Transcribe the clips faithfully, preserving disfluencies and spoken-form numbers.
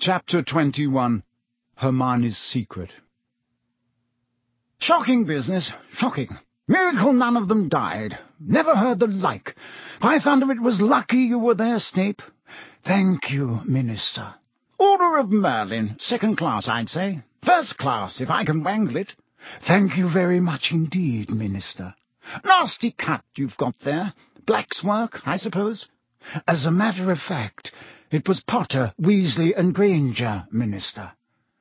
Chapter twenty-one. Hermione's Secret. Shocking business, shocking. Miracle none of them died. Never heard the like. By thunder, it was lucky you were there, Snape. Thank you, Minister. Order of Merlin, second class, I'd say. First class, if I can wangle it. Thank you very much indeed, Minister. Nasty cut you've got there. Black's work, I suppose. As a matter of fact, it was Potter, Weasley, and Granger, Minister.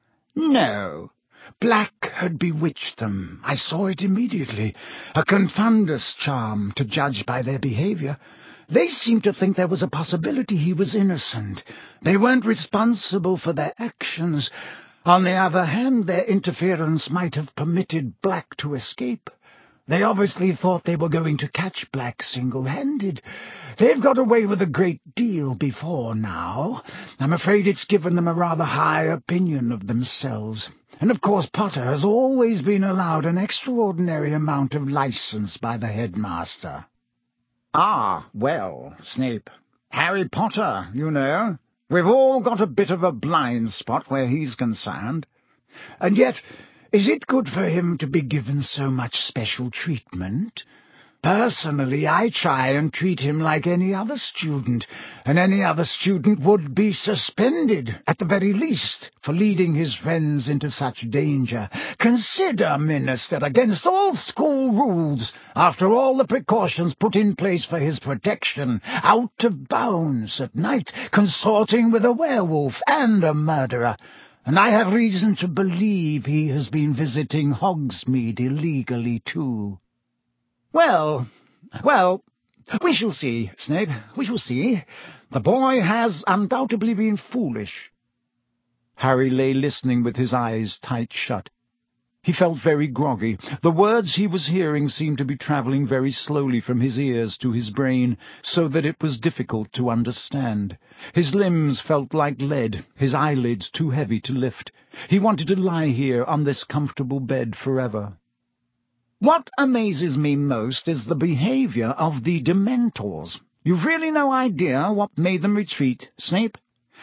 No. Black had bewitched them. I saw it immediately. A confundus charm, to judge by their behaviour. They seemed to think there was a possibility he was innocent. They weren't responsible for their actions. On the other hand, their interference might have permitted Black to escape. They obviously thought they were going to catch Black single-handed. They've got away with a great deal before now. I'm afraid it's given them a rather high opinion of themselves. And of course Potter has always been allowed an extraordinary amount of license by the headmaster. Ah, well, Snape. Harry Potter, you know. We've all got a bit of a blind spot where he's concerned. And yet, is it good for him to be given so much special treatment? Personally, I try and treat him like any other student, and any other student would be suspended, at the very least, for leading his friends into such danger. Consider, Minister, against all school rules, after all the precautions put in place for his protection, out of bounds at night, consorting with a werewolf and a murderer. And I have reason to believe he has been visiting Hogsmeade illegally, too. Well, well, we shall see, Snape, we shall see. The boy has undoubtedly been foolish. Harry lay listening with his eyes tight shut. He felt very groggy. The words he was hearing seemed to be travelling very slowly from his ears to his brain, so that it was difficult to understand. His limbs felt like lead, his eyelids too heavy to lift. He wanted to lie here on this comfortable bed forever. What amazes me most is the behaviour of the Dementors. You've really no idea what made them retreat, Snape?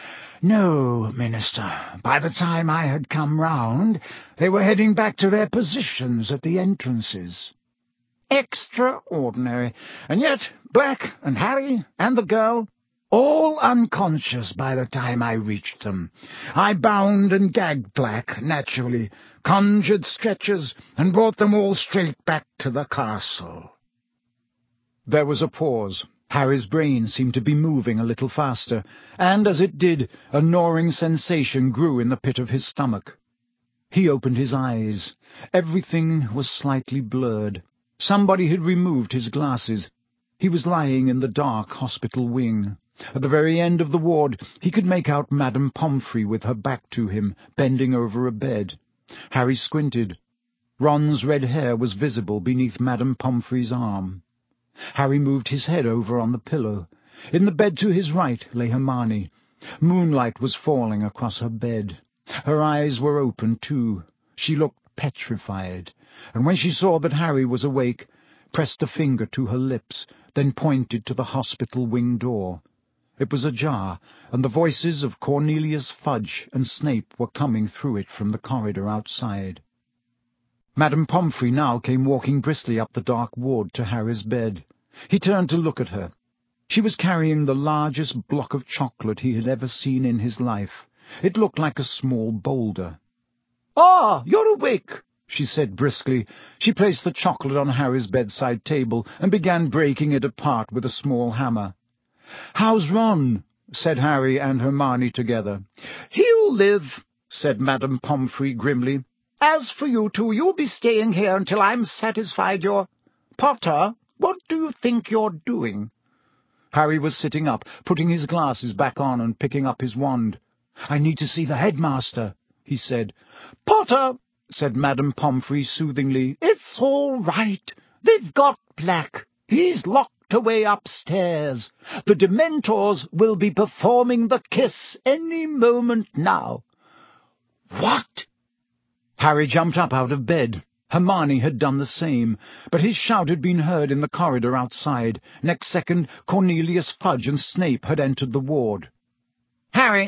No, Minister. By the time I had come round, they were heading back to their positions at the entrances. Extraordinary. And yet Black and Harry and the girl, all unconscious by the time I reached them. I bound and gagged Black, naturally, conjured stretchers, and brought them all straight back to the castle. There was a pause. Harry's brain seemed to be moving a little faster, and as it did, a gnawing sensation grew in the pit of his stomach. He opened his eyes. Everything was slightly blurred. Somebody had removed his glasses. He was lying in the dark hospital wing. At the very end of the ward, he could make out Madame Pomfrey with her back to him, bending over a bed. Harry squinted. Ron's red hair was visible beneath Madame Pomfrey's arm. Harry moved his head over on the pillow. In the bed to his right lay Hermione. Moonlight was falling across her bed. Her eyes were open, too. She looked petrified, and when she saw that Harry was awake, pressed a finger to her lips, then pointed to the hospital wing door. It was ajar, and the voices of Cornelius Fudge and Snape were coming through it from the corridor outside. Madame Pomfrey now came walking briskly up the dark ward to Harry's bed. He turned to look at her. She was carrying the largest block of chocolate he had ever seen in his life. It looked like a small boulder. "Ah, you're awake," she said briskly. She placed the chocolate on Harry's bedside table and began breaking it apart with a small hammer. "How's Ron?" said Harry and Hermione together. "He'll live," said Madame Pomfrey grimly. "As for you two, you'll be staying here until I'm satisfied you're... Potter, what do you think you're doing?" Harry was sitting up, putting his glasses back on and picking up his wand. "I need to see the headmaster," he said. "Potter," said Madame Pomfrey soothingly, "it's all right. They've got Black. He's locked away upstairs. The Dementors will be performing the kiss any moment now." "What?" Harry jumped up out of bed. Hermione had done the same, but his shout had been heard in the corridor outside. Next second, Cornelius Fudge and Snape had entered the ward. "Harry,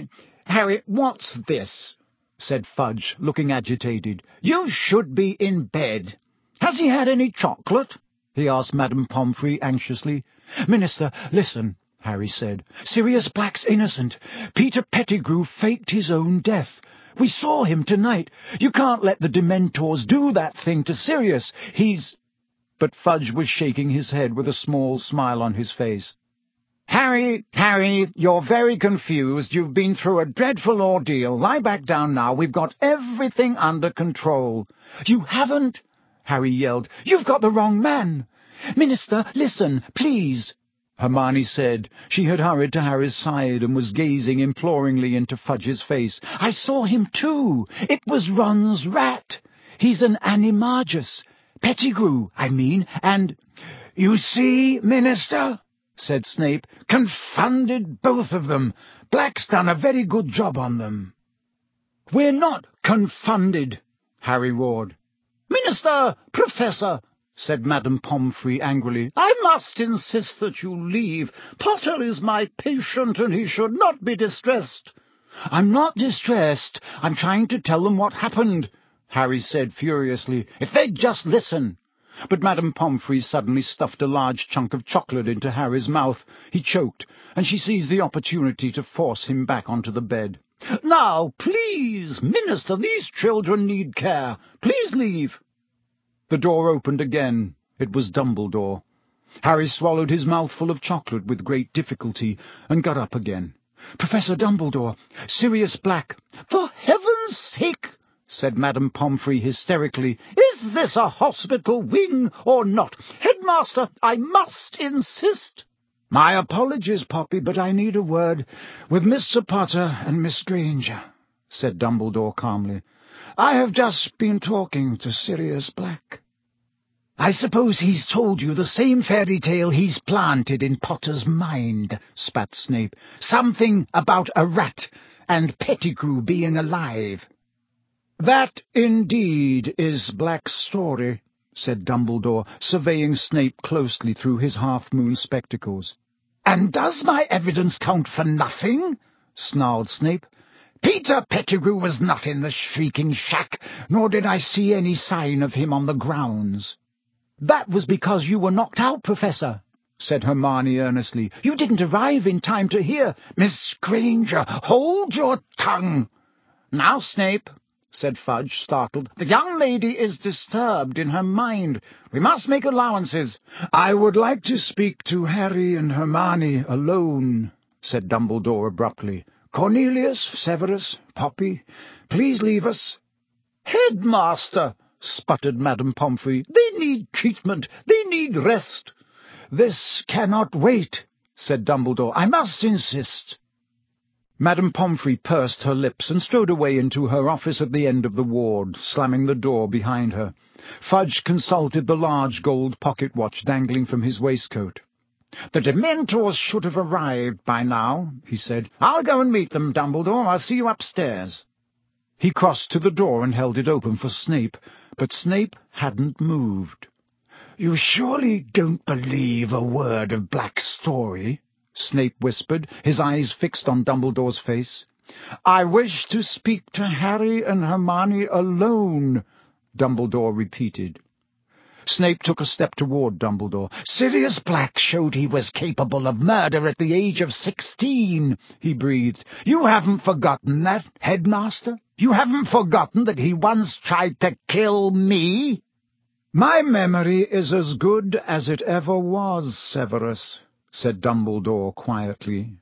Harry, what's this?" said Fudge, looking agitated. "You should be in bed. Has he had any chocolate?" he asked Madame Pomfrey anxiously. "Minister, listen," Harry said. "Sirius Black's innocent. Peter Pettigrew faked his own death. We saw him tonight. You can't let the Dementors do that thing to Sirius. He's—" But Fudge was shaking his head with a small smile on his face. "Harry, Harry, you're very confused. You've been through a dreadful ordeal. Lie back down now. We've got everything under control." "You haven't," Harry yelled. "You've got the wrong man." "Minister, listen, please," Hermione said. She had hurried to Harry's side and was gazing imploringly into Fudge's face. "I saw him too. It was Ron's rat. He's an animagus. Pettigrew, I mean, and—" "You see, Minister," said Snape. "Confounded both of them. Black's done a very good job on them." "We're not confounded," Harry roared. "Minister! Professor!" said Madame Pomfrey angrily. "I must insist that you leave. Potter is my patient, and he should not be distressed." "I'm not distressed. I'm trying to tell them what happened," Harry said furiously. "If they'd just listen." But Madame Pomfrey suddenly stuffed a large chunk of chocolate into Harry's mouth. He choked, and she seized the opportunity to force him back onto the bed. "Now, please, Minister, these children need care. Please leave." The door opened again. It was Dumbledore. Harry swallowed his mouthful of chocolate with great difficulty and got up again. "Professor Dumbledore, Sirius Black—" "For heaven's sake!" said Madame Pomfrey hysterically. "Is this a hospital wing or not? Headmaster, I must insist." "My apologies, Poppy, but I need a word with Mister Potter and Miss Granger," said Dumbledore calmly. "I have just been talking to Sirius Black." "I suppose he's told you the same fairy tale he's planted in Potter's mind," spat Snape. "Something about a rat and Pettigrew being alive." "That indeed is Black's story," said Dumbledore, surveying Snape closely through his half-moon spectacles. "And does my evidence count for nothing?" snarled Snape. "Peter Pettigrew was not in the Shrieking Shack, nor did I see any sign of him on the grounds." "That was because you were knocked out, Professor," said Hermione earnestly. "You didn't arrive in time to hear—" "Miss Granger, hold your tongue!" "Now, Snape," said Fudge, startled, "the young lady is disturbed in her mind. We must make allowances." "I would like to speak to Harry and Hermione alone," said Dumbledore abruptly. "Cornelius, Severus, Poppy, please leave us." "Headmaster!" sputtered Madame Pomfrey. "They need treatment. They need rest." "This cannot wait," said Dumbledore. "I must insist." Madame Pomfrey pursed her lips and strode away into her office at the end of the ward, slamming the door behind her. Fudge consulted the large gold pocket-watch dangling from his waistcoat. "The Dementors should have arrived by now," he said. "I'll go and meet them, Dumbledore. I'll see you upstairs." He crossed to the door and held it open for Snape, but Snape hadn't moved. "You surely don't believe a word of Black's story?" Snape whispered, his eyes fixed on Dumbledore's face. "I wish to speak to Harry and Hermione alone," Dumbledore repeated. Snape took a step toward Dumbledore. "Sirius Black showed he was capable of murder at the age of sixteen," he breathed. "You haven't forgotten that, Headmaster? You haven't forgotten that he once tried to kill me?" "My memory is as good as it ever was, Severus," said Dumbledore quietly.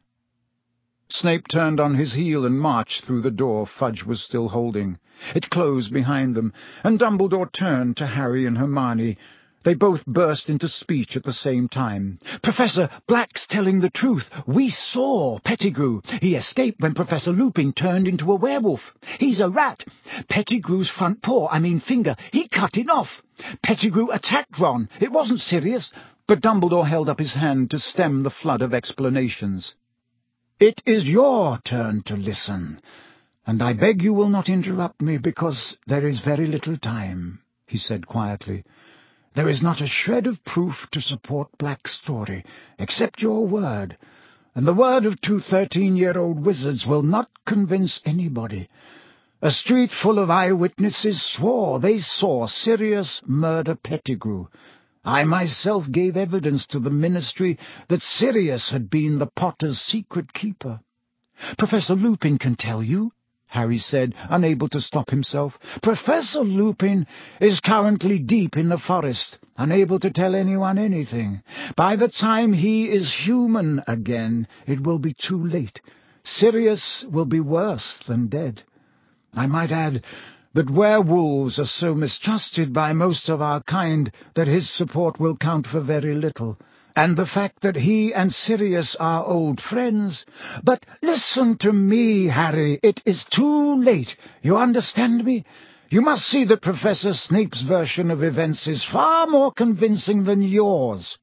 Snape turned on his heel and marched through the door Fudge was still holding. It closed behind them, and Dumbledore turned to Harry and Hermione. They both burst into speech at the same time. "Professor, Black's telling the truth. We saw Pettigrew. He escaped when Professor Lupin turned into a werewolf. He's a rat. Pettigrew's front paw, I mean finger, he cut it off. Pettigrew attacked Ron. It wasn't serious." But Dumbledore held up his hand to stem the flood of explanations. "It is your turn to listen, and I beg you will not interrupt me, because there is very little time," he said quietly. "There is not a shred of proof to support Black's story, except your word, and the word of two thirteen-year-old wizards will not convince anybody. A street full of eyewitnesses swore they saw Sirius murder Pettigrew. I myself gave evidence to the ministry that Sirius had been the Potter's secret keeper. Professor Lupin can tell you, Harry said, unable to stop himself. Professor Lupin is currently deep in the forest, unable to tell anyone anything. By the time he is human again, it will be too late. Sirius will be worse than dead. I might add that werewolves are so mistrusted by most of our kind that his support will count for very little, and the fact that he and Sirius are old friends. But listen to me, Harry, it is too late. You understand me? You must see that Professor Snape's version of events is far more convincing than yours.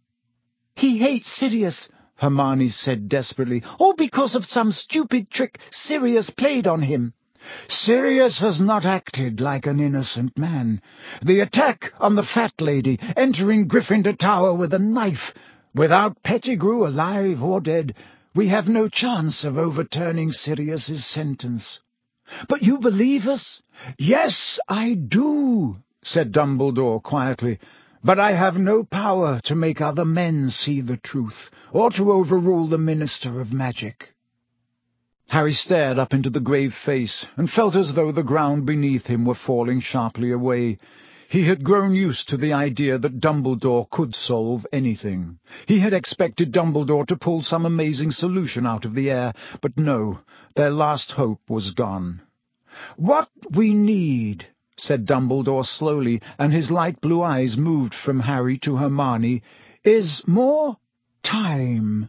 He hates Sirius, Hermione said desperately, all because of some stupid trick Sirius played on him. Sirius has not acted like an innocent man. The attack on the fat lady, entering Gryffindor Tower with a knife. Without Pettigrew, alive or dead, we have no chance of overturning Sirius's sentence. But you believe us? Yes, I do, said Dumbledore quietly. But I have no power to make other men see the truth, or to overrule the Minister of Magic. Harry stared up into the grave face, and felt as though the ground beneath him were falling sharply away. He had grown used to the idea that Dumbledore could solve anything. He had expected Dumbledore to pull some amazing solution out of the air, but no, their last hope was gone. "What we need," said Dumbledore slowly, and his light blue eyes moved from Harry to Hermione, "is more time."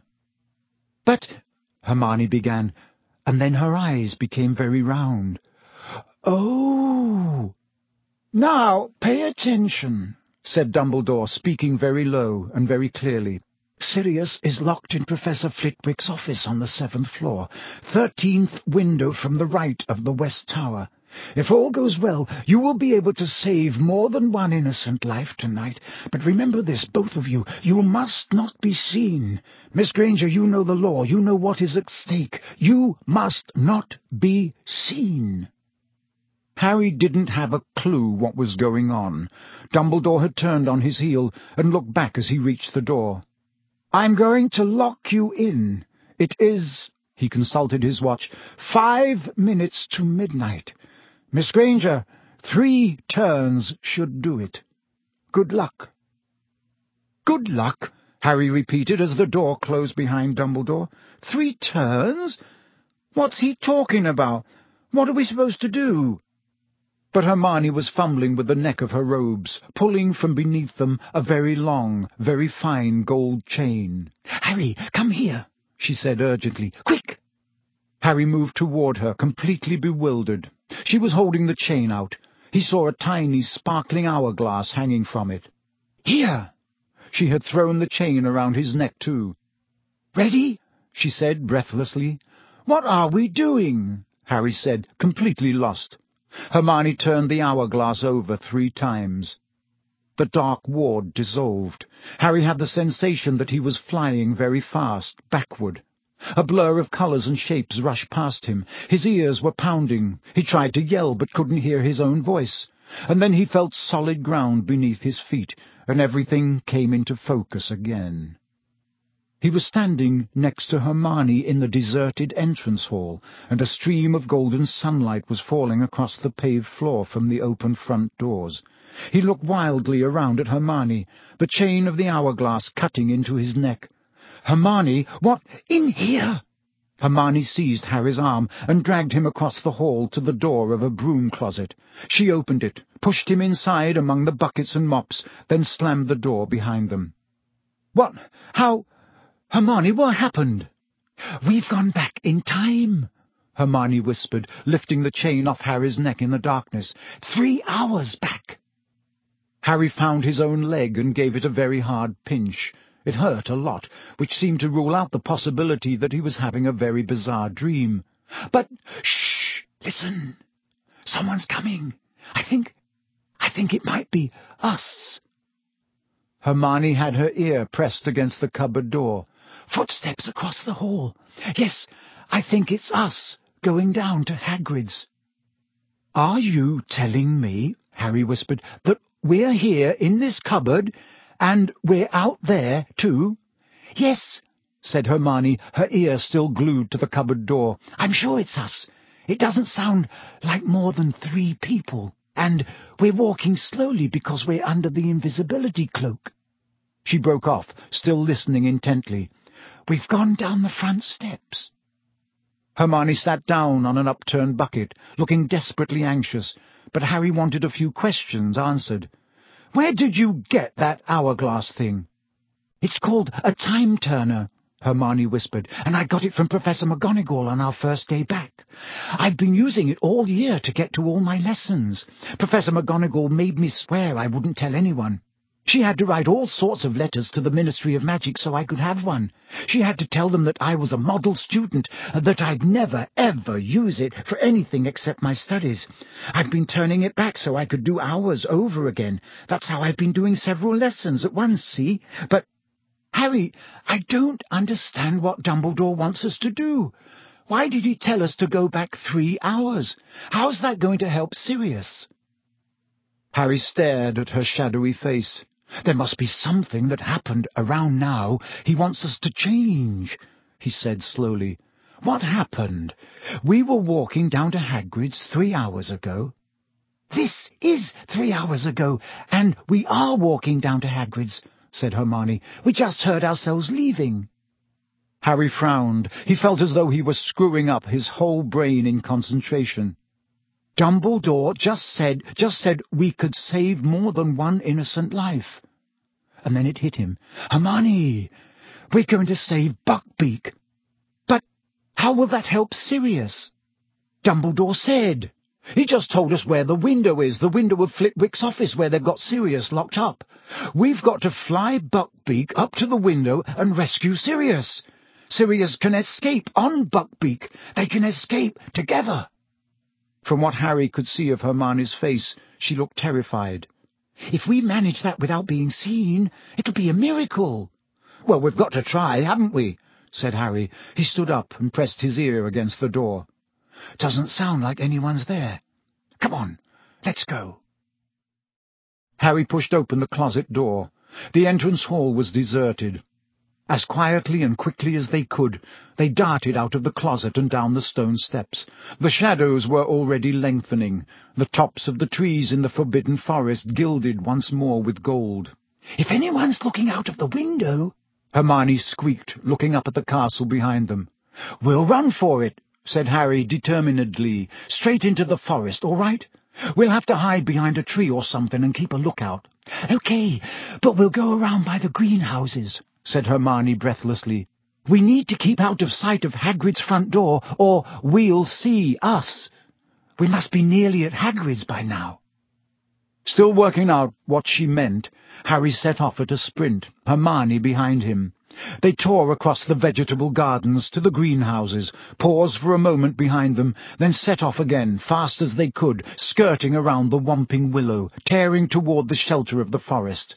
"But—" Hermione began, and then her eyes became very round. "Oh! Now pay attention," said Dumbledore, speaking very low and very clearly. "Sirius is locked in Professor Flitwick's office on the seventh floor, thirteenth window from the right of the West Tower. If all goes well, you will be able to save more than one innocent life tonight. But remember this, both of you, you must not be seen. Miss Granger, you know the law, you know what is at stake. You must not be seen." Harry didn't have a clue what was going on. Dumbledore had turned on his heel and looked back as he reached the door. "I'm going to lock you in. It is," he consulted his watch, "five minutes to midnight. Miss Granger, three turns should do it. Good luck." "Good luck?" Harry repeated as the door closed behind Dumbledore. "Three turns? What's he talking about? What are we supposed to do?" But Hermione was fumbling with the neck of her robes, pulling from beneath them a very long, very fine gold chain. "Harry, come here," she said urgently. "Quick!" Harry moved toward her, completely bewildered. She was holding the chain out. He saw a tiny, sparkling hourglass hanging from it. "Here!" She had thrown the chain around his neck, too. "Ready?" she said breathlessly. "What are we doing?" Harry said, completely lost. Hermione turned the hourglass over three times. The dark ward dissolved. Harry had the sensation that he was flying very fast, backward. A blur of colours and shapes rushed past him. His ears were pounding. He tried to yell, but couldn't hear his own voice. And then he felt solid ground beneath his feet, and everything came into focus again. He was standing next to Hermione in the deserted entrance hall, and a stream of golden sunlight was falling across the paved floor from the open front doors. He looked wildly around at Hermione, the chain of the hourglass cutting into his neck. "Hermione, what—" "In here!" Hermione seized Harry's arm and dragged him across the hall to the door of a broom closet. She opened it, pushed him inside among the buckets and mops, then slammed the door behind them. "What? How? Hermione, what happened?" "We've gone back in time," Hermione whispered, lifting the chain off Harry's neck in the darkness. "Three hours back." Harry found his own leg and gave it a very hard pinch. It hurt a lot, which seemed to rule out the possibility that he was having a very bizarre dream. "But, shh! Listen! Someone's coming. I think... I think it might be us." Hermione had her ear pressed against the cupboard door. Footsteps across the hall. Yes, I think it's us, going down to Hagrid's." "Are you telling me," Harry whispered, "that we're here in this cupboard, and we're out there too?" "Yes," said Hermione, her ear still glued to the cupboard door. "I'm sure it's us. It doesn't sound like more than three people, and we're walking slowly because we're under the invisibility cloak." She broke off, still listening intently. "We've gone down the front steps." Hermione sat down on an upturned bucket, looking desperately anxious, but Harry wanted a few questions answered. "Where did you get that hourglass thing?" "It's called a time-turner," Hermione whispered, "and I got it from Professor McGonagall on our first day back. I've been using it all year to get to all my lessons. Professor McGonagall made me swear I wouldn't tell anyone. She had to write all sorts of letters to the Ministry of Magic so I could have one. She had to tell them that I was a model student, and that I'd never, ever use it for anything except my studies. I've been turning it back so I could do hours over again. That's how I've been doing several lessons at once, see? But, Harry, I don't understand what Dumbledore wants us to do. Why did he tell us to go back three hours? How's that going to help Sirius?" Harry stared at her shadowy face. "There must be something that happened around now he wants us to change," he said slowly. "What happened? We were walking down to Hagrid's three hours ago." "This is three hours ago, and we are walking down to Hagrid's," said Hermione. "We just heard ourselves leaving." Harry frowned. He felt as though he was screwing up his whole brain in concentration. "Dumbledore just said, just said we could save more than one innocent life." And then it hit him. "Hermione, we're going to save Buckbeak. But how will that help Sirius?" "Dumbledore said. He just told us where the window is, the window of Flitwick's office where they've got Sirius locked up. We've got to fly Buckbeak up to the window and rescue Sirius. Sirius can escape on Buckbeak. They can escape together." From what Harry could see of Hermione's face, she looked terrified. "If we manage that without being seen, it'll be a miracle." "Well, we've got to try, haven't we?" said Harry. He stood up and pressed his ear against the door. "Doesn't sound like anyone's there. Come on, let's go." Harry pushed open the closet door. The entrance hall was deserted. As quietly and quickly as they could, they darted out of the closet and down the stone steps. The shadows were already lengthening, the tops of the trees in the forbidden forest gilded once more with gold. "If anyone's looking out of the window," Hermione squeaked, looking up at the castle behind them. "We'll run for it," said Harry determinedly. "Straight into the forest, all right? We'll have to hide behind a tree or something and keep a lookout." "Okay, but we'll go around by the greenhouses," said Hermione breathlessly. "We need to keep out of sight of Hagrid's front door, or we'll see us. We must be nearly at Hagrid's by now." Still working out what she meant, Harry set off at a sprint, Hermione behind him. They tore across the vegetable gardens to the greenhouses, paused for a moment behind them, then set off again, fast as they could, skirting around the Whomping Willow, tearing toward the shelter of the forest.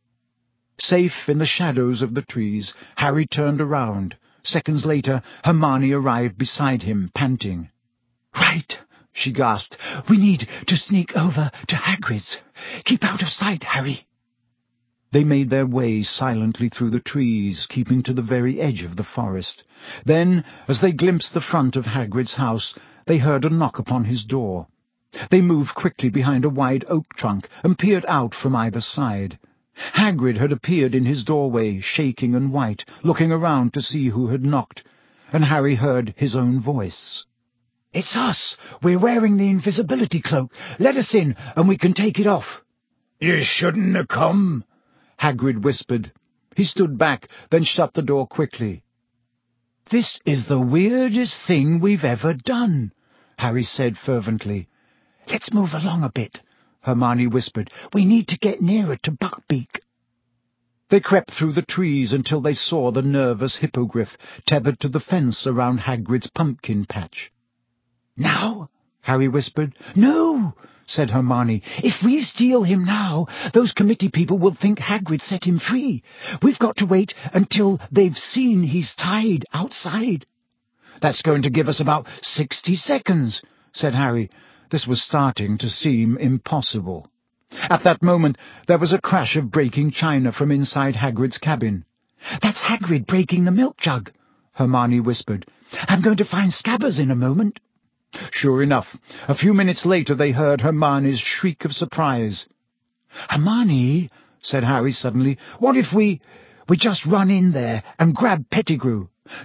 Safe in the shadows of the trees, Harry turned around. Seconds later, Hermione arrived beside him, panting. "Right," she gasped. "We need to sneak over to Hagrid's. Keep out of sight, Harry." They made their way silently through the trees, keeping to the very edge of the forest. Then, as they glimpsed the front of Hagrid's house, they heard a knock upon his door. They moved quickly behind a wide oak trunk and peered out from either side. Hagrid had appeared in his doorway, shaking and white, looking around to see who had knocked, and Harry heard his own voice. "It's us. We're wearing the invisibility cloak. Let us in, and we can take it off." "You shouldn't have come," Hagrid whispered. He stood back, then shut the door quickly. "This is the weirdest thing we've ever done," Harry said fervently. "Let's move along a bit," Hermione whispered. "We need to get nearer to Buckbeak." They crept through the trees until they saw the nervous hippogriff tethered to the fence around Hagrid's pumpkin patch. "Now," Harry whispered. "No," said Hermione. "If we steal him now, those committee people will think Hagrid set him free. We've got to wait until they've seen he's tied outside." "That's going to give us about sixty seconds, said Harry. This was starting to seem impossible. At that moment, there was a crash of breaking china from inside Hagrid's cabin. "That's Hagrid breaking the milk jug," Hermione whispered. "I'm going to find Scabbers in a moment." Sure enough, a few minutes later they heard Hermione's shriek of surprise. "Hermione," said Harry suddenly, "what if we... we just run in there and grab Pettigrew?"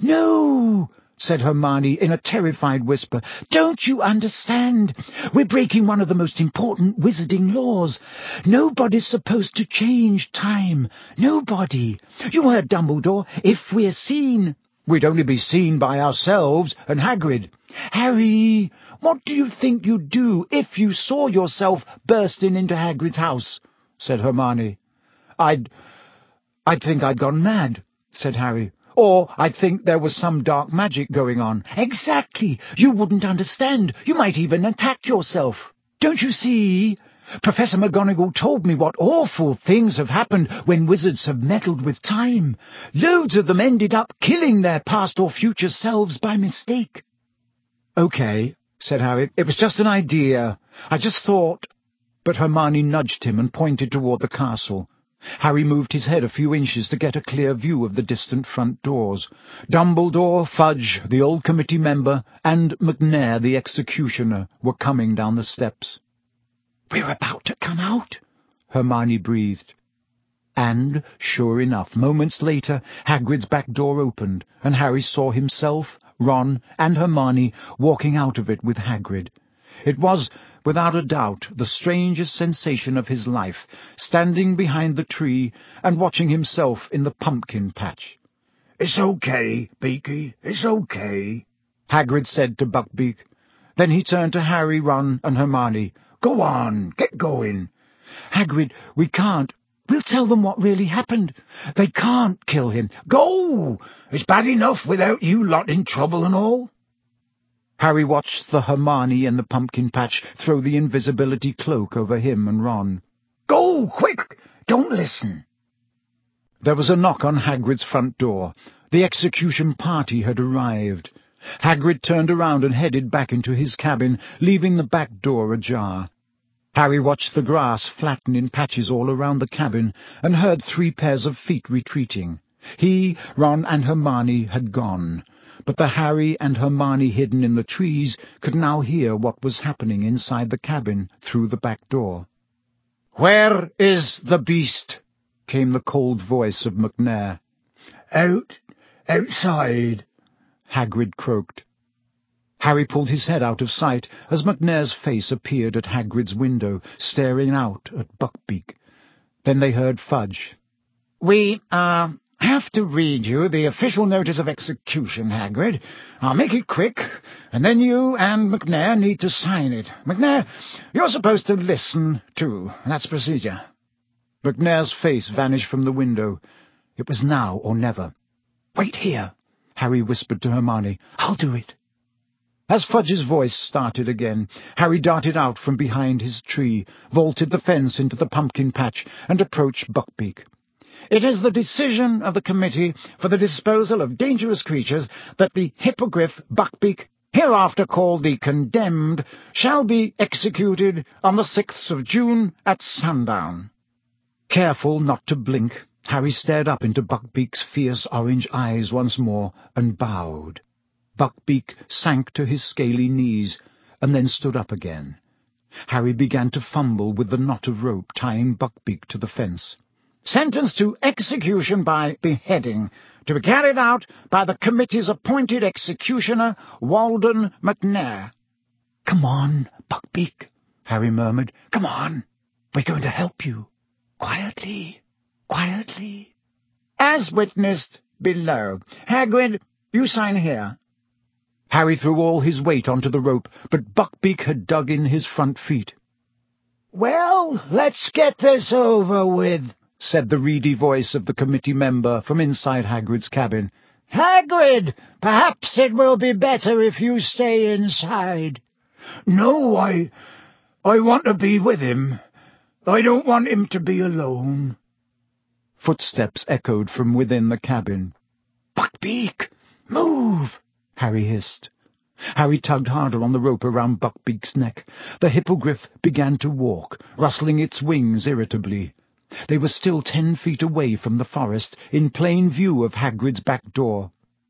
"No," said Hermione in a terrified whisper. "Don't you understand? We're breaking one of the most important wizarding laws. Nobody's supposed to change time. Nobody. You heard Dumbledore. If we're seen..." "We'd only be seen by ourselves and Hagrid." "Harry, what do you think you'd do if you saw yourself bursting into Hagrid's house?" said Hermione. I'd... I'd think I'd gone mad," said Harry. "Or I'd think there was some dark magic going on." "Exactly. You wouldn't understand. You might even attack yourself. Don't you see? Professor McGonagall told me what awful things have happened when wizards have meddled with time. Loads of them ended up killing their past or future selves by mistake." "Okay," said Harry. "It was just an idea. I just thought—" But Hermione nudged him and pointed toward the castle. Harry moved his head a few inches to get a clear view of the distant front doors. Dumbledore, Fudge, the old committee member, and McNair, the executioner, were coming down the steps. "We're about to come out," Hermione breathed. And, sure enough, moments later, Hagrid's back door opened, and Harry saw himself, Ron, and Hermione walking out of it with Hagrid. It was, without a doubt, the strangest sensation of his life, standing behind the tree and watching himself in the pumpkin patch. "It's okay, Beaky, it's okay," Hagrid said to Buckbeak. Then he turned to Harry, Ron, and Hermione. "Go on, get going." "Hagrid, we can't. We'll tell them what really happened. They can't kill him." "Go! It's bad enough without you lot in trouble and all." Harry watched the Hermione in the pumpkin patch throw the invisibility cloak over him and Ron. "Go, quick! Don't listen." There was a knock on Hagrid's front door. The execution party had arrived. Hagrid turned around and headed back into his cabin, leaving the back door ajar. Harry watched the grass flatten in patches all around the cabin and heard three pairs of feet retreating. He, Ron, and Hermione had gone, but the Harry and Hermione hidden in the trees could now hear what was happening inside the cabin through the back door. "Where is the beast?" came the cold voice of McNair. "Out, outside," Hagrid croaked. Harry pulled his head out of sight as McNair's face appeared at Hagrid's window, staring out at Buckbeak. Then they heard Fudge. "We, uh, have to read you the official notice of execution, Hagrid. I'll make it quick, and then you and McNair need to sign it. McNair, you're supposed to listen, too. That's procedure." McNair's face vanished from the window. It was now or never. "Wait here," Harry whispered to Hermione. "I'll do it." As Fudge's voice started again, Harry darted out from behind his tree, vaulted the fence into the pumpkin patch, and approached Buckbeak. "It is the decision of the Committee for the Disposal of Dangerous Creatures that the Hippogriff Buckbeak, hereafter called the Condemned, shall be executed on the sixth of June at sundown." Careful not to blink, Harry stared up into Buckbeak's fierce orange eyes once more and bowed. Buckbeak sank to his scaly knees and then stood up again. Harry began to fumble with the knot of rope tying Buckbeak to the fence. "Sentenced to execution by beheading, to be carried out by the committee's appointed executioner, Walden McNair." "Come on, Buckbeak," Harry murmured. "Come on. We're going to help you. Quietly, quietly." "As witnessed below. Hagrid, you sign here." Harry threw all his weight onto the rope, but Buckbeak had dug in his front feet. "Well, let's get this over with," said the reedy voice of the committee member from inside Hagrid's cabin. "Hagrid, perhaps it will be better if you stay inside." No, I... I want to be with him. I don't want him to be alone. Footsteps echoed from within the cabin. Buckbeak, move! Harry hissed. Harry tugged harder on the rope around Buckbeak's neck. The hippogriff began to walk, rustling its wings irritably. They were still ten feet away from the forest, in plain view of Hagrid's back door.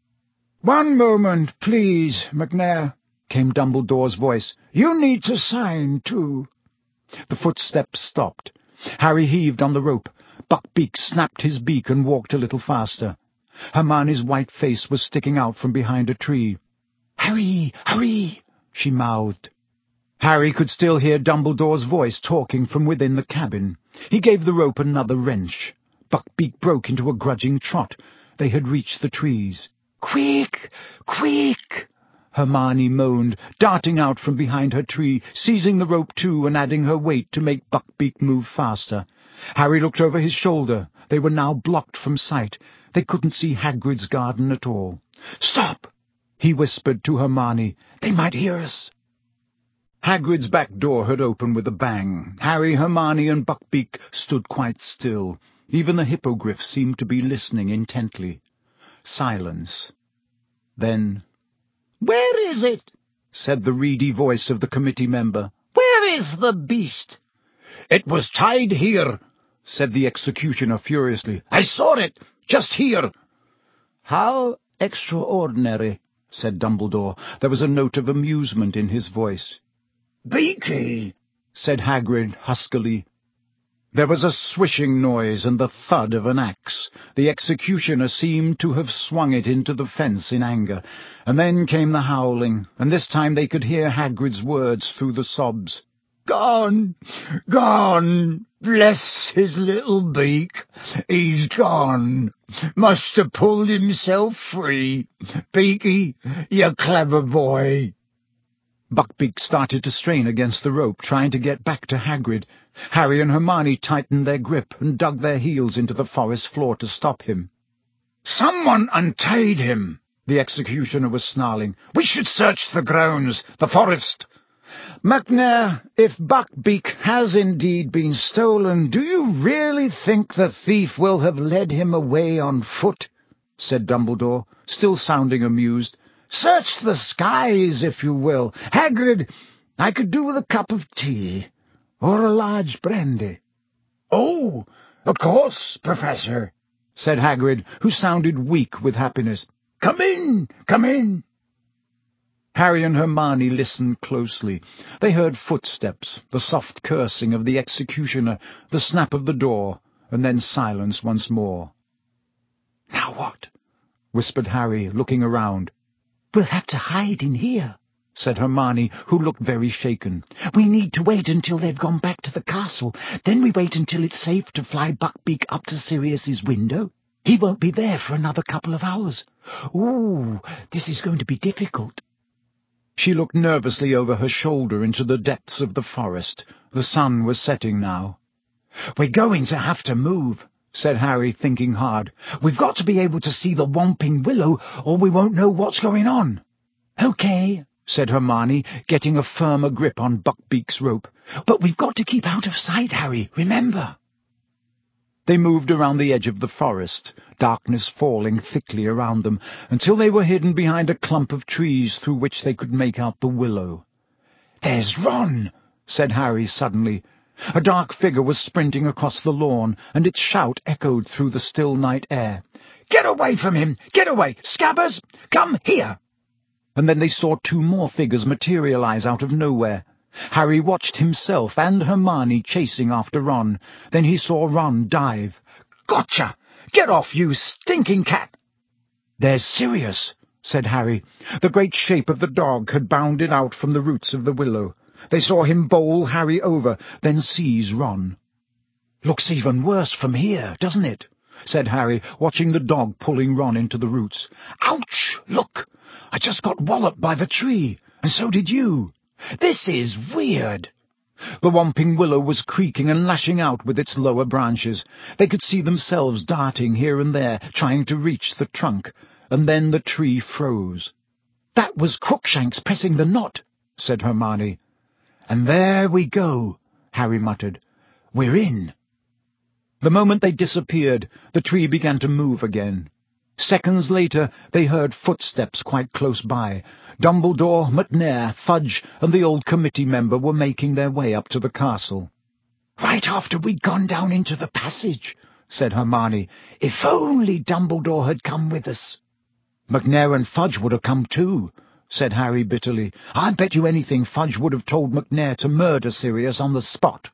"One moment, please, McNair," came Dumbledore's voice. "You need to sign, too." The footsteps stopped. Harry heaved on the rope. Buckbeak snapped his beak and walked a little faster. Hermione's white face was sticking out from behind a tree. "Harry, hurry!" she mouthed. Harry could still hear Dumbledore's voice talking from within the cabin. He gave the rope another wrench. Buckbeak broke into a grudging trot. They had reached the trees. "Quick! Quick!" Hermione moaned, darting out from behind her tree, seizing the rope too and adding her weight to make Buckbeak move faster. Harry looked over his shoulder. They were now blocked from sight. They couldn't see Hagrid's garden at all. "Stop!" he whispered to Hermione. "They might hear us." Hagrid's back door had opened with a bang. Harry, Hermione, and Buckbeak stood quite still. Even the hippogriff seemed to be listening intently. Silence. Then, "Where is it?" said the reedy voice of the committee member. "Where is the beast?" "It was tied here," said the executioner furiously. "I saw it, just here." "How extraordinary," said Dumbledore. There was a note of amusement in his voice. "Beaky," said Hagrid huskily. There was a swishing noise and the thud of an axe. The executioner seemed to have swung it into the fence in anger. And then came the howling, and this time they could hear Hagrid's words through the sobs. "Gone! Gone! Bless his little beak! He's gone! Must have pulled himself free! Beaky, you clever boy!" Buckbeak started to strain against the rope, trying to get back to Hagrid. Harry and Hermione tightened their grip and dug their heels into the forest floor to stop him. "Someone untied him," the executioner was snarling. "We should search the grounds, the forest." "McNair, if Buckbeak has indeed been stolen, do you really think the thief will have led him away on foot?" said Dumbledore, still sounding amused. "Search the skies, if you will. Hagrid, I could do with a cup of tea, or a large brandy." "Oh, of course, Professor," said Hagrid, who sounded weak with happiness. "Come in, come in." Harry and Hermione listened closely. They heard footsteps, the soft cursing of the executioner, the snap of the door, and then silence once more. "Now what?" whispered Harry, looking around. "We'll have to hide in here," said Hermione, who looked very shaken. "We need to wait until they've gone back to the castle. Then we wait until it's safe to fly Buckbeak up to Sirius's window. He won't be there for another couple of hours. Ooh, this is going to be difficult." She looked nervously over her shoulder into the depths of the forest. The sun was setting now. "We're going to have to move," said Harry, thinking hard. "We've got to be able to see the Whomping Willow, or we won't know what's going on." "Okay," said Hermione, getting a firmer grip on Buckbeak's rope. "But we've got to keep out of sight, Harry, remember." They moved around the edge of the forest, darkness falling thickly around them, until they were hidden behind a clump of trees through which they could make out the willow. "There's Ron," said Harry suddenly. A dark figure was sprinting across the lawn, and its shout echoed through the still night air. "Get away from him! Get away! Scabbers, come here!" And then they saw two more figures materialize out of nowhere. Harry watched himself and Hermione chasing after Ron. Then he saw Ron dive. "Gotcha! Get off, you stinking cat!" "There's Sirius," said Harry. The great shape of the dog had bounded out from the roots of the willow. They saw him bowl Harry over, then seize Ron. "Looks even worse from here, doesn't it?" said Harry, watching the dog pulling Ron into the roots. "Ouch! Look! I just got walloped by the tree, and so did you. This is weird." The Whomping Willow was creaking and lashing out with its lower branches. They could see themselves darting here and there, trying to reach the trunk, and then the tree froze. "That was Crookshanks pressing the knot," said Hermione. "And there we go," Harry muttered. "We're in." The moment they disappeared, the tree began to move again. Seconds later, they heard footsteps quite close by. Dumbledore, McNair, Fudge, and the old committee member were making their way up to the castle. "Right after we'd gone down into the passage," said Hermione. "If only Dumbledore had come with us." "McNair and Fudge would have come too," said Harry bitterly. "I bet you anything Fudge would have told McNair to murder Sirius on the spot."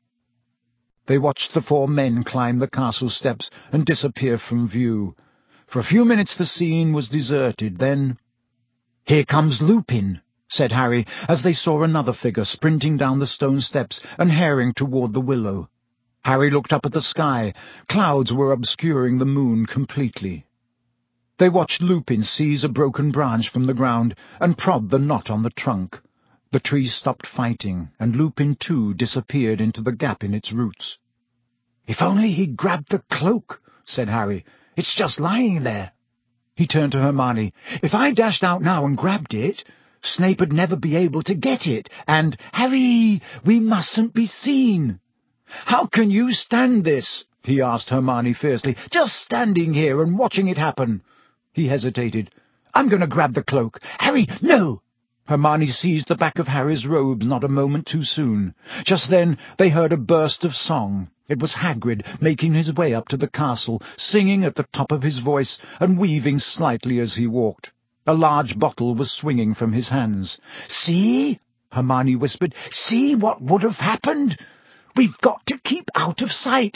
They watched the four men climb the castle steps and disappear from view. For a few minutes the scene was deserted, then— "Here comes Lupin," said Harry, as they saw another figure sprinting down the stone steps and herring toward the willow. Harry looked up at the sky. Clouds were obscuring the moon completely. They watched Lupin seize a broken branch from the ground and prod the knot on the trunk. The tree stopped fighting, and Lupin too disappeared into the gap in its roots. "If only he'd grabbed the cloak," said Harry. "It's just lying there." He turned to Hermione. "If I dashed out now and grabbed it, Snape'd never be able to get it, and, Harry, we mustn't be seen." "How can you stand this?" he asked Hermione fiercely. "Just standing here and watching it happen." He hesitated. "I'm going to grab the cloak." "Harry, no!" Hermione seized the back of Harry's robes not a moment too soon. Just then they heard a burst of song. It was Hagrid making his way up to the castle, singing at the top of his voice and weaving slightly as he walked. A large bottle was swinging from his hands. "See?" Hermione whispered. "See what would have happened? We've got to keep out of sight."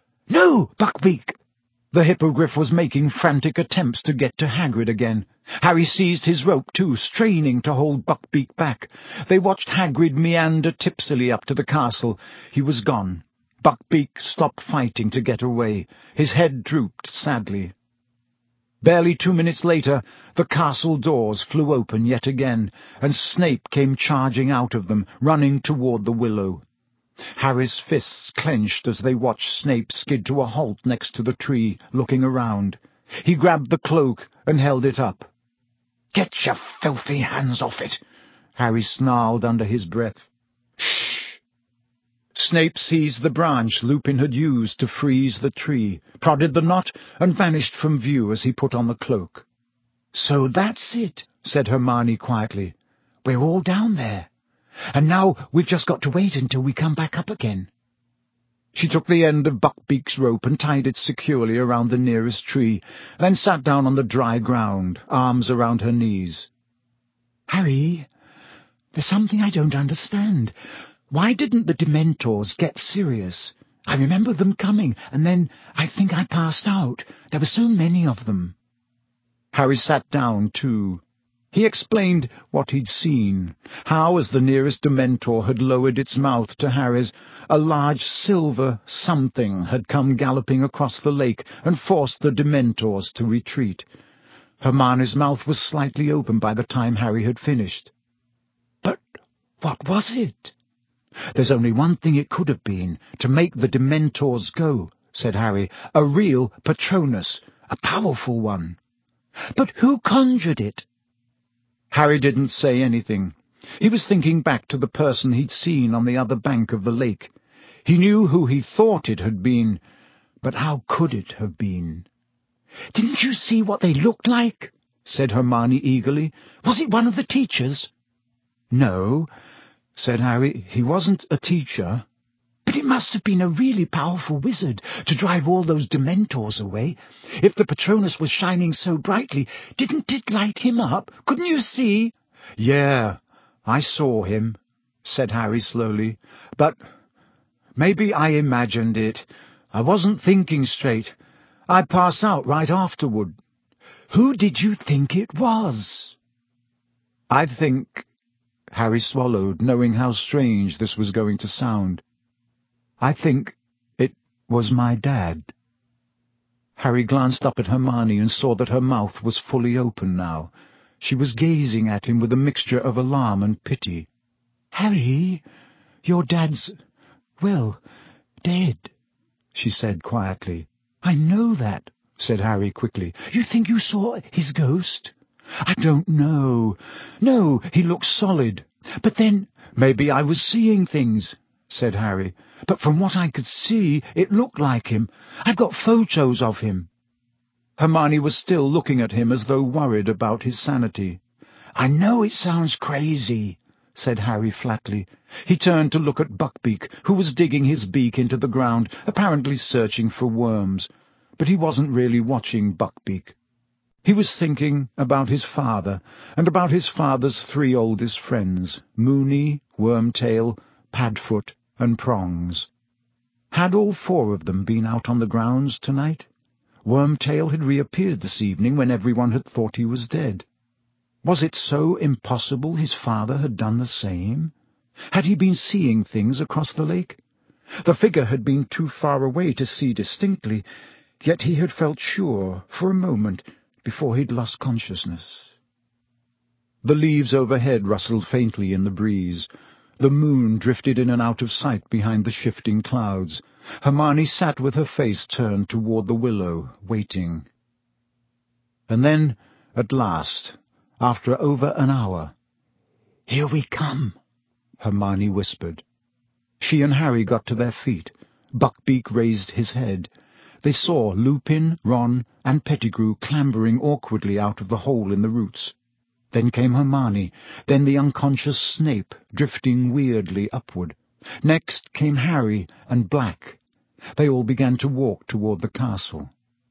"No, Buckbeak!" The Hippogriff was making frantic attempts to get to Hagrid again. Harry seized his rope too, straining to hold Buckbeak back. They watched Hagrid meander tipsily up to the castle. He was gone. Buckbeak stopped fighting to get away. His head drooped sadly. Barely two minutes later, the castle doors flew open yet again, and Snape came charging out of them, running toward the willow. Harry's fists clenched as they watched Snape skid to a halt next to the tree, looking around. He grabbed the cloak and held it up. "Get your filthy hands off it," Harry snarled under his breath. "Shh!" Snape seized the branch Lupin had used to freeze the tree, prodded the knot, and vanished from view as he put on the cloak. "So that's it," said Hermione quietly. "We're all down there. And now we've just got to wait until we come back up again." She took the end of Buckbeak's rope and tied it securely around the nearest tree, then sat down on the dry ground, arms around her knees. "Harry, there's something I don't understand. Why didn't the Dementors get Sirius? I remember them coming, and then I think I passed out. There were so many of them." Harry sat down, too. He explained what he'd seen, how, as the nearest Dementor had lowered its mouth to Harry's, a large silver something had come galloping across the lake and forced the Dementors to retreat. Hermione's mouth was slightly open by the time Harry had finished. "But what was it?" "There's only one thing it could have been, to make the Dementors go," said Harry. "A real Patronus, a powerful one." "But who conjured it?" Harry didn't say anything. He was thinking back to the person he'd seen on the other bank of the lake. He knew who he thought it had been, but how could it have been? "Didn't you see what they looked like?" said Hermione eagerly. "Was it one of the teachers?" "No," said Harry. "He wasn't a teacher." "But it must have been a really powerful wizard to drive all those Dementors away. If the Patronus was shining so brightly, didn't it light him up? Couldn't you see?" "Yeah, I saw him," said Harry slowly. "But maybe I imagined it. I wasn't thinking straight. I passed out right afterward." "Who did you think it was?" "I think—" Harry swallowed, knowing how strange this was going to sound. "I think it was my dad." Harry glanced up at Hermione and saw that her mouth was fully open now. She was gazing at him with a mixture of alarm and pity. "Harry, your dad's, well, dead," she said quietly. "I know that," said Harry quickly. "You think you saw his ghost?" "I don't know. No, he looks solid. But then, "Maybe I was seeing things," said Harry. "but from what I could see, it looked like him. I've got photos of him." Hermione was still looking at him as though worried about his sanity. "I know it sounds crazy," said Harry flatly. He turned to look at Buckbeak, who was digging his beak into the ground, apparently searching for worms. But he wasn't really watching Buckbeak. He was thinking about his father, and about his father's three oldest friends, Moony, Wormtail, Padfoot, and Prongs. Had all four of them been out on the grounds tonight? Wormtail had reappeared this evening when everyone had thought he was dead. Was it so impossible his father had done the same? Had he been seeing things across the lake? The figure had been too far away to see distinctly, yet he had felt sure, for a moment, before he'd lost consciousness. The leaves overhead rustled faintly in the breeze. The moon drifted in and out of sight behind the shifting clouds. Hermione sat with her face turned toward the willow, waiting. And then, at last, after over an hour, "Here we come," Hermione whispered. She and Harry got to their feet. Buckbeak raised his head. They saw Lupin, Ron, and Pettigrew clambering awkwardly out of the hole in the roots. Then came Hermione, then the unconscious Snape, drifting weirdly upward. Next came Harry and Black. They all began to walk toward the castle.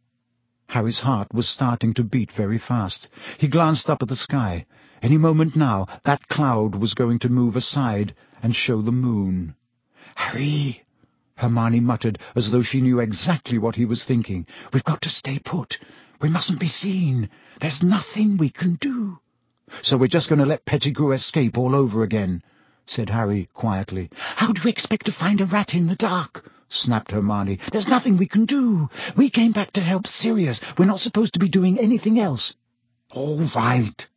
Harry's heart was starting to beat very fast. He glanced up at the sky. Any moment now, that cloud was going to move aside and show the moon. "Harry," Hermione muttered, as though she knew exactly what he was thinking. "We've got to stay put. We mustn't be seen. There's nothing we can do." "So we're just going to let Pettigrew escape all over again," said Harry quietly. "How do we expect to find a rat in the dark?" snapped Hermione. "There's nothing we can do. We came back to help Sirius. We're not supposed to be doing anything else." "All right."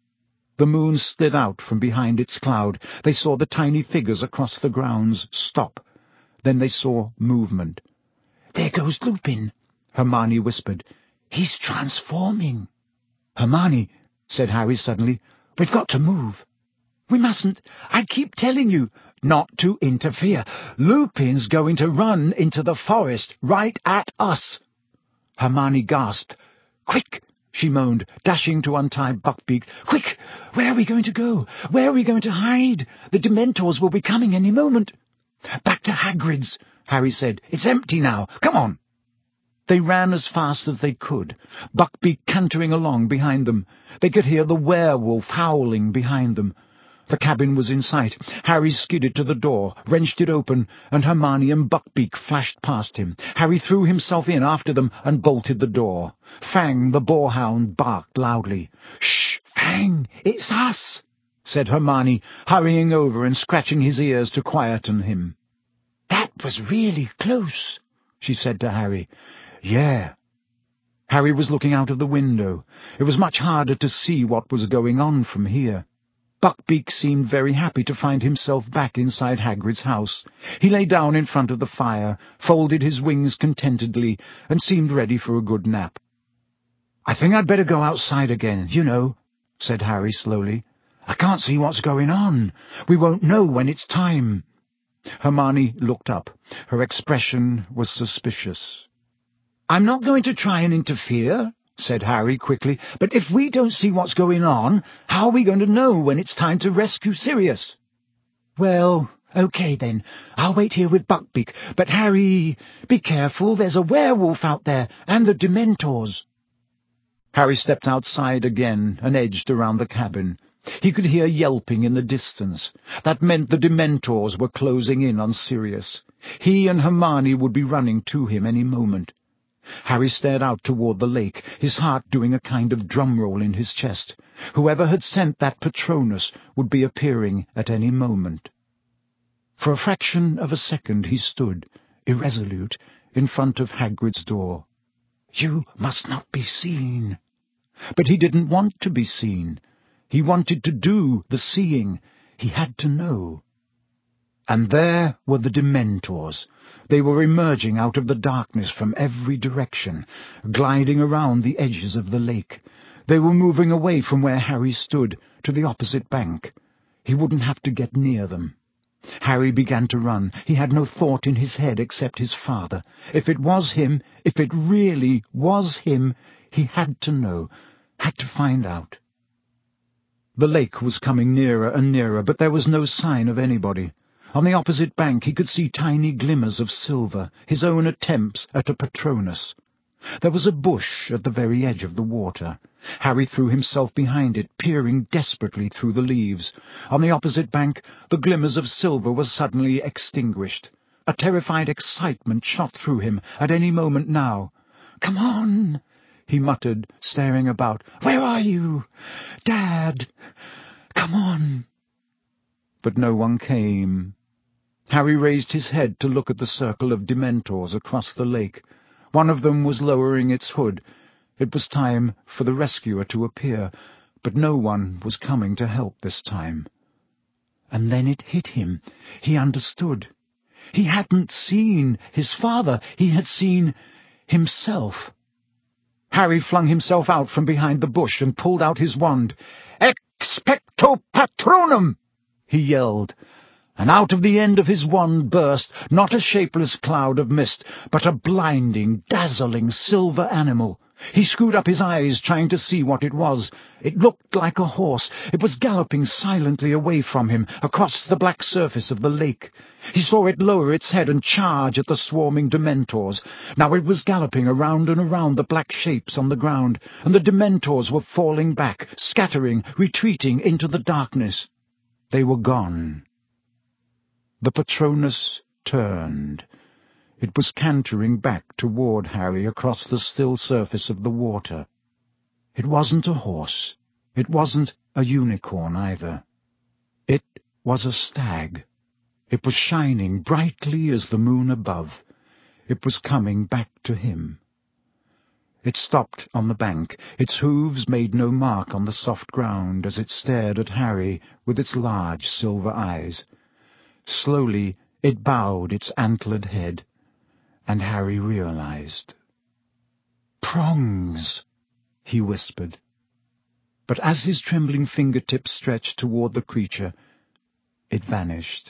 The moon slid out from behind its cloud. They saw the tiny figures across the grounds stop. Then they saw movement. "There goes Lupin," Hermione whispered. "He's transforming." "Hermione," said Harry suddenly, "we've got to move." "We mustn't. I keep telling you not to interfere. Lupin's going to run into the forest right at us." Hermione gasped. "Quick!" she moaned, dashing to untie Buckbeak. "Quick! Where are we going to go? Where are we going to hide? The Dementors will be coming any moment." "Back to Hagrid's," Harry said. "It's empty now. Come on." They ran as fast as they could, Buckbeak cantering along behind them. They could hear the werewolf howling behind them. The cabin was in sight. Harry skidded to the door, wrenched it open, and Hermione and Buckbeak flashed past him. Harry threw himself in after them and bolted the door. Fang, the boarhound, barked loudly. "Shh, Fang, it's us," said Hermione, hurrying over and scratching his ears to quieten him. "That was really close," she said to Harry. "Yeah." Harry was looking out of the window. It was much harder to see what was going on from here. Buckbeak seemed very happy to find himself back inside Hagrid's house. He lay down in front of the fire, folded his wings contentedly, and seemed ready for a good nap. "I think I'd better go outside again, you know," said Harry slowly. "I can't see what's going on. We won't know when it's time." Hermione looked up. Her expression was suspicious. "I'm not going to try and interfere," said Harry quickly, "but if we don't see what's going on, how are we going to know when it's time to rescue Sirius?" "Well, okay then. I'll wait here with Buckbeak. But Harry, be careful. There's a werewolf out there, and the Dementors." Harry stepped outside again and edged around the cabin. He could hear yelping in the distance. That meant the Dementors were closing in on Sirius. He and Hermione would be running to him any moment. Harry stared out toward the lake, his heart doing a kind of drum roll in his chest. Whoever had sent that Patronus would be appearing at any moment. For a fraction of a second he stood, irresolute, in front of Hagrid's door. "You must not be seen." But he didn't want to be seen. He wanted to do the seeing. He had to know. And there were the Dementors. They were emerging out of the darkness from every direction, gliding around the edges of the lake. They were moving away from where Harry stood, to the opposite bank. He wouldn't have to get near them. Harry began to run. He had no thought in his head except his father. If it was him, if it really was him, he had to know, had to find out. The lake was coming nearer and nearer, but there was no sign of anybody. On the opposite bank he could see tiny glimmers of silver, his own attempts at a Patronus. There was a bush at the very edge of the water. Harry threw himself behind it, peering desperately through the leaves. On the opposite bank, the glimmers of silver were suddenly extinguished. A terrified excitement shot through him at any moment now. "Come on!" he muttered, staring about. "Where are you? Dad! Come on!" But no one came. Harry raised his head to look at the circle of Dementors across the lake. One of them was lowering its hood. It was time for the rescuer to appear, but no one was coming to help this time. And then it hit him. He understood. He hadn't seen his father. He had seen himself. Harry flung himself out from behind the bush and pulled out his wand. "Expecto Patronum!" he yelled. And out of the end of his wand burst, not a shapeless cloud of mist, but a blinding, dazzling silver animal. He screwed up his eyes, trying to see what it was. It looked like a horse. It was galloping silently away from him, across the black surface of the lake. He saw it lower its head and charge at the swarming Dementors. Now it was galloping around and around the black shapes on the ground, and the Dementors were falling back, scattering, retreating into the darkness. They were gone. The Patronus turned. It was cantering back toward Harry across the still surface of the water. It wasn't a horse. It wasn't a unicorn either. It was a stag. It was shining brightly as the moon above. It was coming back to him. It stopped on the bank. Its hooves made no mark on the soft ground as it stared at Harry with its large silver eyes. Slowly it bowed its antlered head, and Harry realized. "Prongs," he whispered. But as his trembling fingertips stretched toward the creature, it vanished.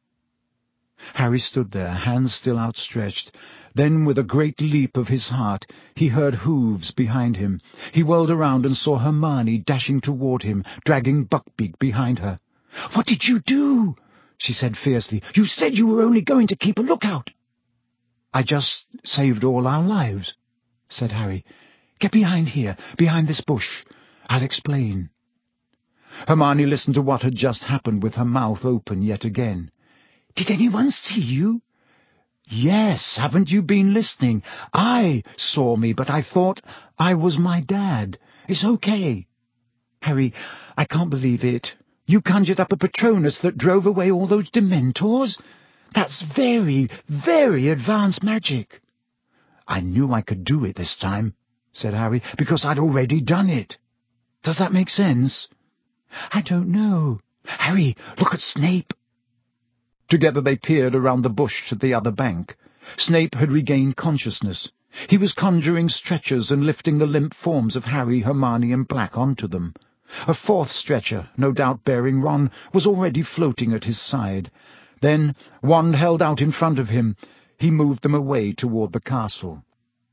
Harry stood there, hands still outstretched. Then, with a great leap of his heart, he heard hooves behind him. He whirled around and saw Hermione dashing toward him, dragging Buckbeak behind her. "What did you do?" she said fiercely. "You said you were only going to keep a lookout." "I just saved all our lives," said Harry. "Get behind here, behind this bush. I'll explain." Hermione listened to what had just happened with her mouth open yet again. "Did anyone see you?" "Yes, haven't you been listening? I saw me, but I thought I was my dad. It's okay." "Harry, I can't believe it. You conjured up a Patronus that drove away all those Dementors? That's very, very advanced magic." "I knew I could do it this time," said Harry, "because I'd already done it. Does that make sense?" "I don't know. Harry, look at Snape." Together they peered around the bush to the other bank. Snape had regained consciousness. He was conjuring stretchers and lifting the limp forms of Harry, Hermione, and Black onto them. A fourth stretcher, no doubt bearing Ron, was already floating at his side. Then, wand held out in front of him, he moved them away toward the castle.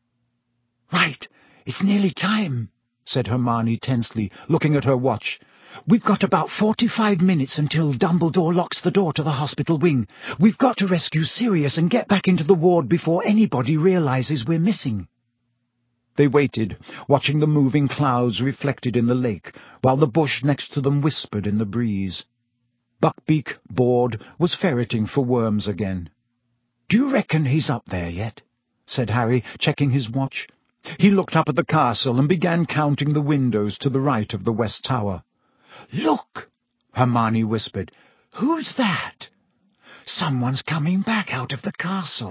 "Right, it's nearly time," said Hermione tensely, looking at her watch. "We've got about forty-five minutes until Dumbledore locks the door to the hospital wing. We've got to rescue Sirius and get back into the ward before anybody realizes we're missing." They waited, watching the moving clouds reflected in the lake, while the bush next to them whispered in the breeze. Buckbeak, bored, was ferreting for worms again. "Do you reckon he's up there yet?" said Harry, checking his watch. He looked up at the castle and began counting the windows to the right of the west tower. "Look!" Hermione whispered. "Who's that?" "Someone's coming back out of the castle."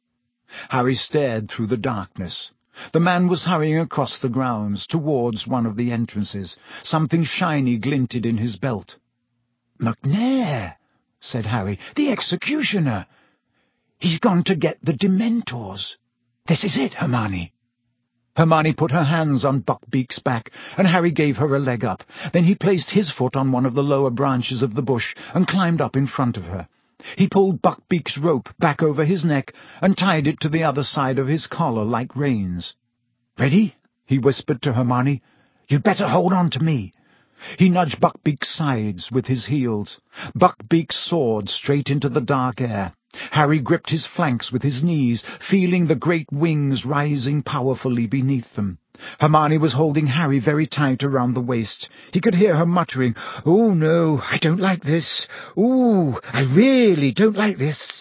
Harry stared through the darkness. The man was hurrying across the grounds, towards one of the entrances. Something shiny glinted in his belt. "McNair," said Harry, "the executioner. He's gone to get the Dementors. This is it, Hermione." Hermione put her hands on Buckbeak's back, and Harry gave her a leg up. Then he placed his foot on one of the lower branches of the bush and climbed up in front of her. He pulled Buckbeak's rope back over his neck and tied it to the other side of his collar like reins. "Ready?" he whispered to Hermione. "You'd better hold on to me." He nudged Buckbeak's sides with his heels. Buckbeak soared straight into the dark air. Harry gripped his flanks with his knees, feeling the great wings rising powerfully beneath them. Hermione was holding Harry very tight around the waist. He could hear her muttering, "Oh, no, I don't like this. Ooh, I really don't like this."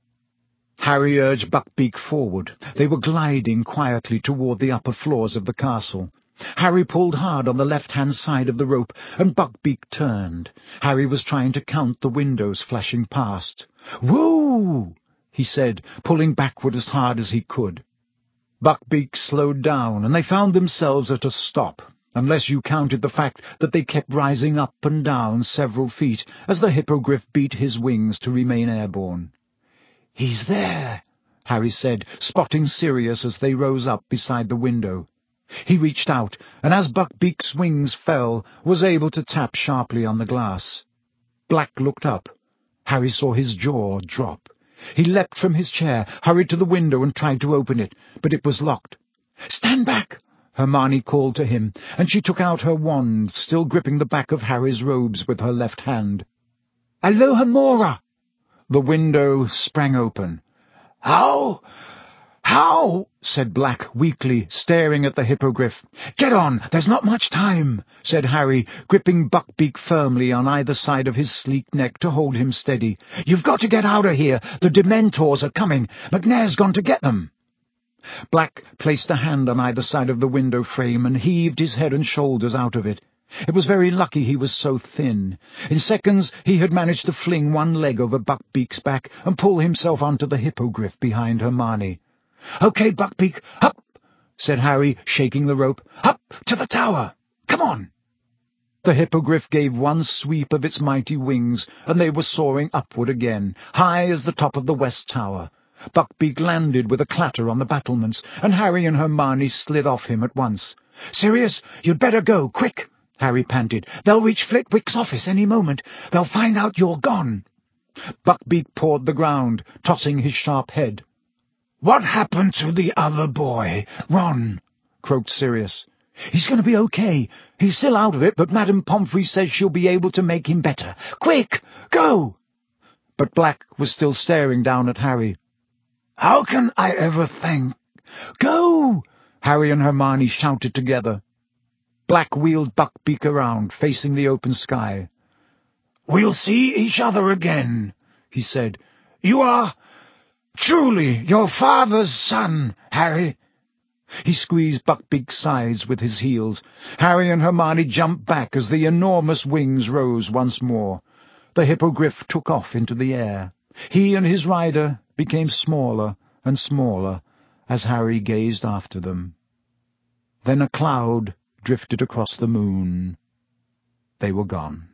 Harry urged Buckbeak forward. They were gliding quietly toward the upper floors of the castle. Harry pulled hard on the left-hand side of the rope, and Buckbeak turned. Harry was trying to count the windows flashing past. "Whoa!" he said, pulling backward as hard as he could. Buckbeak slowed down, and they found themselves at a stop, unless you counted the fact that they kept rising up and down several feet as the hippogriff beat his wings to remain airborne. "He's there," Harry said, spotting Sirius as they rose up beside the window. He reached out, and as Buckbeak's wings fell, was able to tap sharply on the glass. Black looked up. Harry saw his jaw drop. He leapt from his chair, hurried to the window and tried to open it, but it was locked. "Stand back!" Hermione called to him, and she took out her wand, still gripping the back of Harry's robes with her left hand. "Alohomora!" The window sprang open. "How? How?" said Black weakly, staring at the hippogriff. "Get on, there's not much time," said Harry, gripping Buckbeak firmly on either side of his sleek neck to hold him steady. "You've got to get out of here. The Dementors are coming. McNair's gone to get them." Black placed a hand on either side of the window frame and heaved his head and shoulders out of it. It was very lucky he was so thin. In seconds he had managed to fling one leg over Buckbeak's back and pull himself onto the hippogriff behind Hermione. "Okay, Buckbeak, up," said Harry, shaking the rope. "Up to the tower. Come on." The hippogriff gave one sweep of its mighty wings, and they were soaring upward again, high as the top of the west tower. Buckbeak landed with a clatter on the battlements, and Harry and Hermione slid off him at once. "Sirius, you'd better go, quick," Harry panted. "They'll reach Flitwick's office any moment. They'll find out you're gone." Buckbeak pawed the ground, tossing his sharp head. "What happened to the other boy, Ron?" croaked Sirius. "He's going to be okay. He's still out of it, but Madame Pomfrey says she'll be able to make him better. Quick, go!" But Black was still staring down at Harry. "How can I ever thank—" "Go!" Harry and Hermione shouted together. Black wheeled Buckbeak around, facing the open sky. "We'll see each other again," he said. "You are truly your father's son, Harry." He squeezed Buckbeak's sides with his heels. Harry and Hermione jumped back as the enormous wings rose once more. The hippogriff took off into the air. He and his rider became smaller and smaller as Harry gazed after them. Then a cloud drifted across the moon. They were gone.